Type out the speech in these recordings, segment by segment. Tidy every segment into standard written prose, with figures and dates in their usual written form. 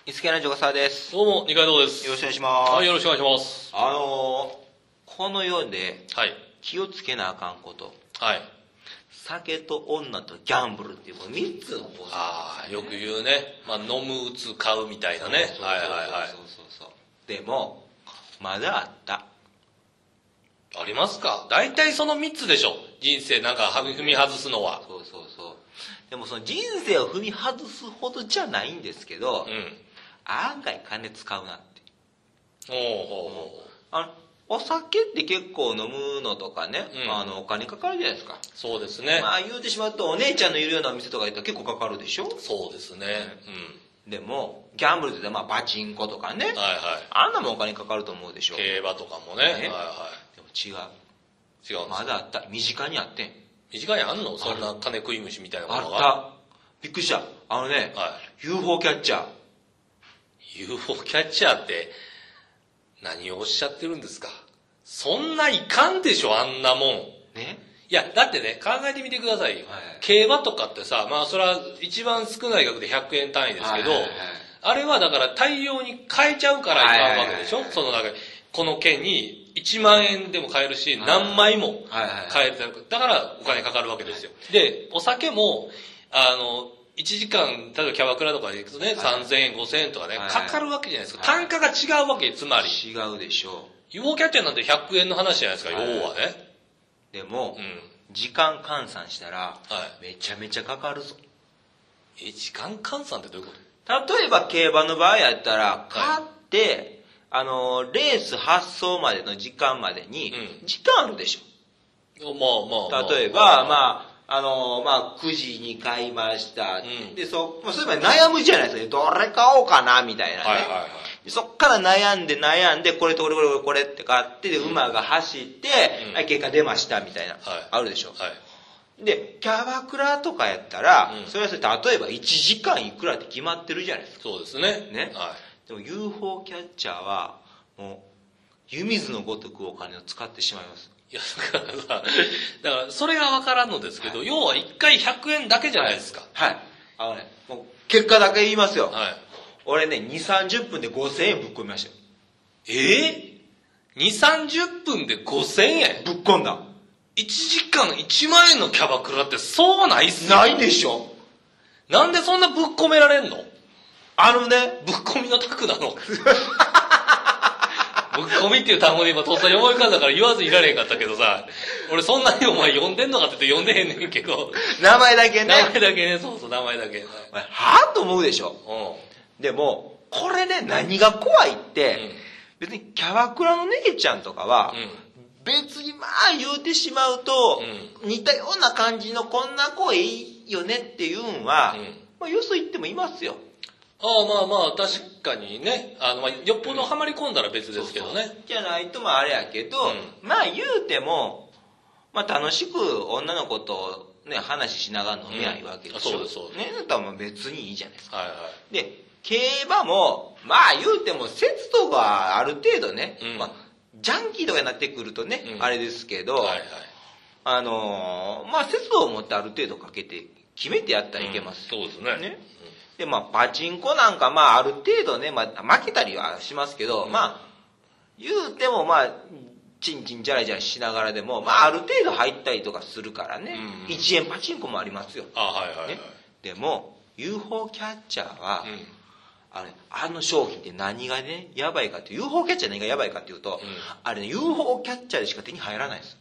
いつけなじょがさです。 どうも、二階堂です。 よろしくお願いします。 はい、よろしくお願いします。 この世ではい。 気をつけなあかんこと。 はい。 酒と女とギャンブルっていうこの3つの法則。 ああ、よく言うね。まあ、飲む、打つ、買うみたいなね。はいはいはい。 そう。でも、まだあった。 ありますか？大体その3つでしょ。人生なんか踏み外すのは。 そう。でもその人生を踏み外すほどじゃないんですけど、 うん。 案外金使うなって。 ほう。 お酒って結構飲むのとかね、 うん、 お金かかるじゃないですか。 そうですね。 まあ言うてしまうとお姉ちゃんのいるようなお店とか行ったら結構かかるでしょ。 そうですね。 でもギャンブルってまあパチンコとかね、 はいはい。 あんなもんお金かかると思うでしょ。 競馬とかもね。はいはい。 でも違う。 違うんです。 まだあった。身近にあってん。 身近にあんの？そんな金食い虫みたいなものが。 あった。びっくりした。 はい。 UFO キャッチャー。 UFO キャッチャーって何をおっしゃってるんですか？そんないかんでしょ、あんなもん。 ね。 いや、だってね、考えてみてくださいよ。 はい、 競馬とかってさ、まあそれは一番少ない額で100円単位ですけど、あれはだから大量に買えちゃうからいかんわけでしょ。その中で、この券に1万円でも買えるし、何枚も買える。だからお金かかるわけですよ。で、お酒も、1時間、例えばキャバクラとかで行くとね、3000円、5000円とかね、かかるわけじゃないですか。単価が違うわけ、つまり。 違うでしょう。 UFO キャッチャーなんて100円の話じゃないですか、要はね。 でも、時間換算したら、めちゃめちゃかかるぞ。 時間換算ってどういうこと？ 例えば競馬の場合やったら、買って、レース発走までの時間までに、時間あるでしょ。 まあ。 例えば、9時に買いました。で、そういえば悩むじゃないですか。どれ買おうかな、みたいなね。そっから悩んで、これとこれって買って、で、馬が走って、結果出ました、みたいな。あるでしょ。で、キャバクラとかやったら、それは例えば1時間いくらって決まってるじゃないですか。 そうですね。 ね。でも UFO キャッチャーは、もう、湯水のごとくお金を使ってしまいます。 いや、だからそれがわからんのですけど、要は1回100円だけじゃないですか。 もう、結果だけ言いますよ。俺ね、2、30分で5000円ぶっ込みましたよ。 2、30分で5000円ぶっ込んだ。 1時間1万円のキャバクラってそうないっすよ。ないでしょ。 なんでそんなぶっ込められんの？ぶっ込みのタクなの。ぶっ込みっていう単語で今とっさに思い浮かんだから言わずいられへんかったけどさ、俺そんなにお前呼んでんのかって言って呼んでへんねんけど。 名前だけね。 そう、名前だけ。 はぁと思うでしょ。でも、これね、何が怖いって、別にキャバクラの姉ちゃんとかは、別にまあ言うてしまうと、似たような感じのこんな子いいよねっていうんは、まあよそ言ってもいますよ。 まあ確かにね、よっぽどハマり込んだら別ですけどね。 じゃないとあれやけど、まあ言うても、まあ楽しく女の子とね、話しながら飲みゃいいわけでしょ。 そうです。 ね、だったら別にいいじゃないですか。 はい。 で、競馬も、まあ言うても節度がある程度ね、まあ、ジャンキーとかになってくるとね、あれですけど、まあ節度を持ってある程度かけて、決めてやったらいけます。 そうですね。 で、まあ、パチンコなんか、まあ、ある程度ね、まあ、負けたりはしますけど、まあ、言うても、まあ、チンチンジャラジャラしながらでも、まあ、ある程度入ったりとかするからね、1円パチンコもありますよ。でも、UFO キャッチャーは、あの商品って何がね、やばいかって、UFO キャッチャー何がやばいかっていうと、あれね、UFO キャッチャーでしか手に入らないんです。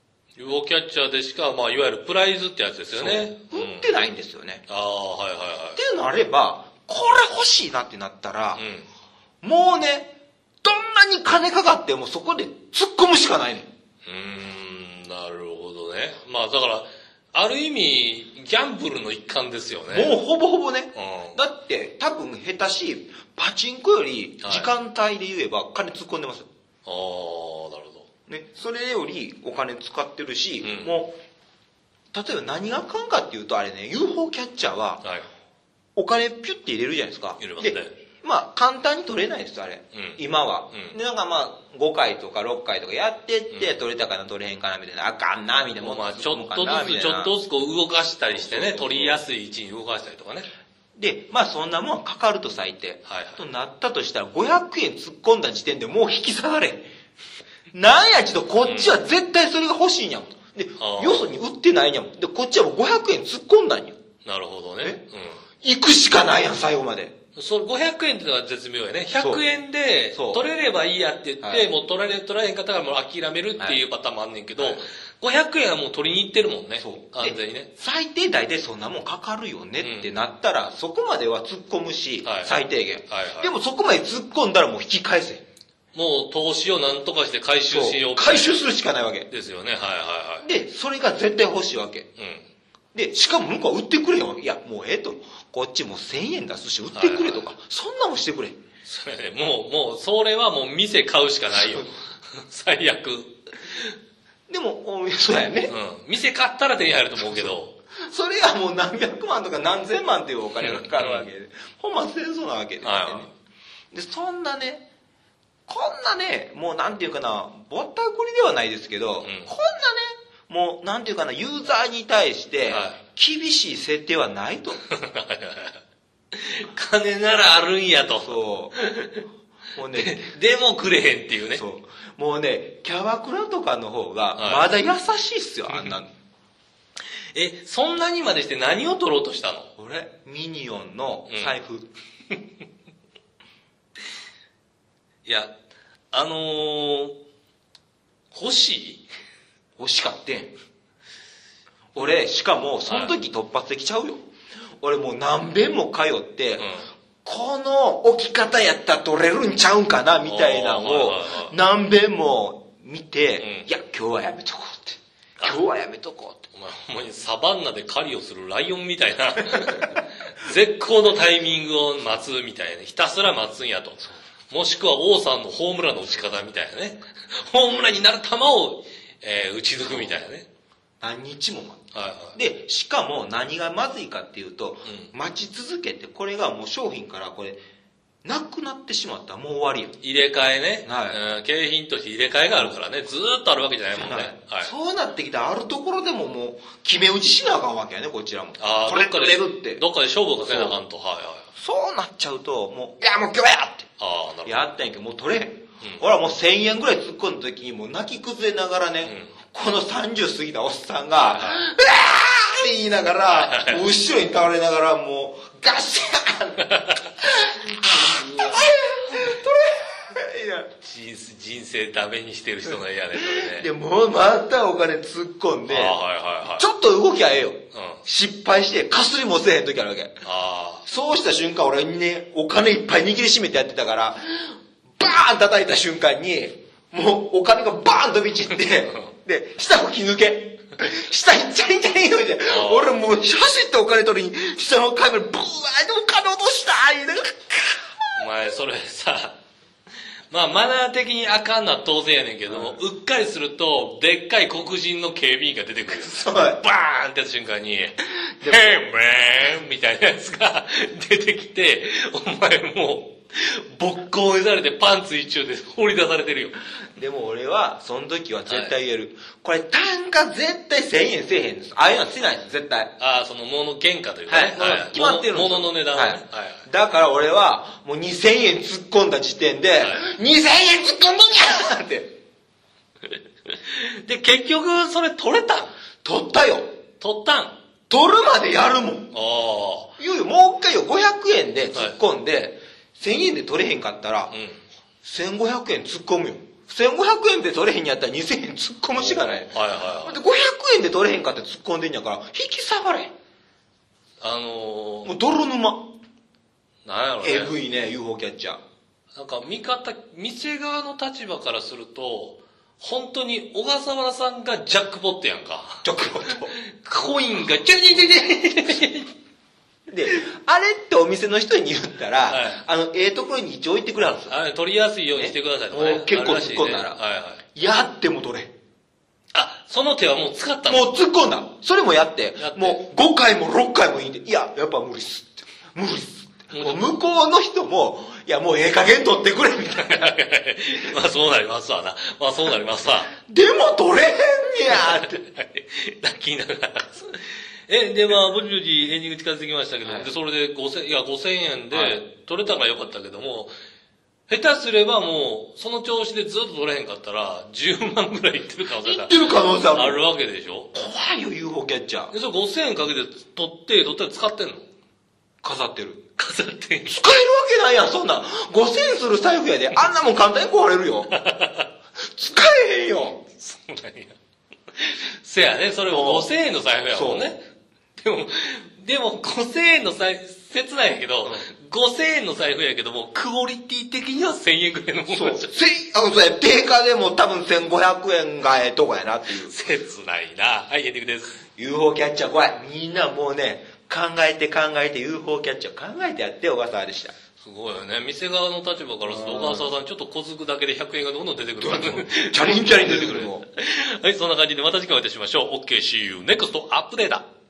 UFO キャッチャーでしか、まあ、いわゆるプライズってやつですよね。 売ってないんですよね。ってなれば、これ欲しいなってなったら、もうね、どんなに金かかってもそこで突っ込むしかないねん。なるほどね。まあ、だから、ある意味、ギャンブルの一環ですよね。 もうほぼほぼね。だって、多分下手し、パチンコより時間帯で言えば金突っ込んでます。 なるほど。 ね、それよりお金使ってるし、もう、例えば何があかんかっていうと、あれね、UFO キャッチャーは、お金ピュッて入れるじゃないですか。 入れますね。 で、まあ、簡単に取れないです、あれ。今は。で、なんかまあ、5回とか6回とかやってって、取れたかな、取れへんかな、みたいな。あかんな、みたいな。 まあ、ちょっとずつこう動かしたりしてね、取りやすい位置に動かしたりとかね。 で、まあそんなもんかかると最低。 はいとなったとしたら500円突っ込んだ時点でもう引き下がれ。なんやちょっとこっちは絶対それが欲しいんやもん。で、よそに売ってないんやもん。で、こっちはもう500円突っ込んだんや。 なるほどね。 行くしかないやん、最後まで。 それ500円ってのが絶妙やね。100円で取れればいいやって言って、もう取られへんかったからもう諦めるっていうパターンもあんねんけど、500円はもう取りに行ってるもんね。完全にね。 最低大体そんなもんかかるよねってなったら、そこまでは突っ込むし、最低限。でもそこまで突っ込んだらもう引き返せ。 もう投資をなんとかして回収しよう。 回収するしかないわけ。 ですよね。 で、それが絶対欲しいわけ。で、しかも向こうは売ってくれよ。いや、もうと。こっちもう1000円出すし、売ってくれとか。そんなもんしてくれ。 それね、もう、それはもう店買うしかないよ。最悪。 でも、そうやね。 店買ったら手に入ると思うけど。 それはもう何百万とか何千万っていうお金がかかるわけで。ほんま戦争なわけですね。で、そんなね、こんなね、もうなんていうかな、ぼったくりではないですけど、こんなね、もうなんていうかな、ユーザーに対して厳しい設定はないと。 金ならあるんやと。 そう。もうね、 でもくれへんっていうね。 そう。もうね、キャバクラとかの方がまだ優しいっすよ、あんなの。 そんなにまでして何を取ろうとしたの？ 俺、ミニオンの財布。 いや、欲しかってん。俺、しかも、その時突発的ちゃうよ。俺もう何遍も通って、この置き方やったら取れるんちゃうんかな、みたいなのを、何遍も見て、いや、今日はやめとこうって。今日はやめとこうって。 お前、サバンナで狩りをするライオンみたいな、絶好のタイミングを待つみたいな、ひたすら待つんやと。もしくは王さんのホームランの打ち方みたいなね。ホームランになる球を、打ち抜くみたいなね。 何日も待って。で、しかも何がまずいかっていうと、待ち続けて、これがもう商品からこれ、なくなってしまったらもう終わりや。 入れ替えね。景品として入れ替えがあるからね。ずーっとあるわけじゃないもんね。 そうなってきたらあるところでももう、決め打ちしなあかんわけやね、こちらも。 これ取れるって。どっかで勝負をかけなあかんと。 そうなっちゃうと、もう、いやもう今日やって。やったんやけど、もう取れへん。俺はもう1000円ぐらい突っ込んだ時に、もう泣き崩れながらね、この30過ぎたおっさんが、うわーって言いながら、後ろに倒れながら、もう、ガッシャーン人生ダメにしてる人の絵やね、それね。 で、もうまたお金突っ込んで、ちょっと動きゃええよ。失敗して、かすりもせえへん時あるわけ。そうした瞬間、俺にね、お金いっぱい握りしめてやってたから、バーン叩いた瞬間に、もうお金がバーン飛び散って、で、下吹き抜け。下いっちゃいちゃいので、俺もう走ってお金取りに、下の階までブワーってお金落とした言いながら。 お前、それさ、まあ、マナー的にあかんのは当然やねんけども、うっかりすると、でっかい黒人の警備員が出てくる。バーンってやった瞬間に、ヘイメンみたいなやつが出てきて、お前もう、ボッコ追いされてパンツ一丁で放り出されてるよ。 でも俺は、その時は絶対言える。これ単価絶対1000円せえへんです。ああいうのはしないです、絶対。 その物原価というかね。 決まってるんですよ。 物の値段はね。 だから俺は、もう2000円突っ込んだ時点で、2000円突っ込んでんやーって。 で、結局、それ取れたん？ 取ったよ。 取ったん？ 取るまでやるもん。いよいよ、もう一回よ、500円で突っ込んで、1000円で取れへんかったら、1500円突っ込むよ。1500円で取れへんやったら2000円突っ込むしかない。で、500円で取れへんかって突っ込んでんやから、引き下がれ。もう泥沼。 なんやろね。 えぐいね、UFO キャッチャー。 なんか店側の立場からすると、本当に小笠原さんがジャックポットやんか。 ジャックポット。 コインがジャリジャリジャリで、あれってお店の人に言ったら、ところに一応置いてくれるんですよ。 取りやすいようにしてくださいとかね。 結構突っ込んだら。やっても取れ。 その手はもう使ったの？もう突っ込んだ。それもやって、もう5回も6回もいいんで、いや、やっぱ無理っすって。無理っすって。向こうの人も、いや、もうええ加減取ってくれ、みたいな。 まあそうなりますわな。まあそうなりますわ。 でも取れへんねやって。 泣きながら。 で、まあ、ぼちぼちエンディング近づいてきましたけど、 はいで、それで5000円ではい取れたからよかったけども、下手すればもう、その調子でずっと取れへんかったら、10万ぐらいいってる可能性が言ってる可能性ある。 あるわけでしょ。 怖いよ、UFO キャッチャー。 で、それ5000円かけて取ったら使ってんの？ 飾ってる。 飾ってんの？ 使えるわけないやん、そんなん。5000円する財布やで。あんなもん簡単に壊れるよ。使えへんよ。 そうなんや。せやね、それも5000円の財布やもんね。でも5000円の財布、切ないけど、5000円の財布やけども、クオリティ的には1000円ぐらいのもそう。 のじゃん。 それ、定価でも多分1500円がええとこやなっていう。 切ないな。はい、エンディングです。 UFO キャッチャー怖い。みんなもうね、考えて UFO キャッチャー考えてやって小笠原でした。 すごいよね。店側の立場からすると、小笠原さんちょっと小づくだけで100円がどんどん出てくるからね。 チャリンチャリン出てくるの。 はい、そんな感じでまた次回お会いいたしましょう。OK, see you next アップデート。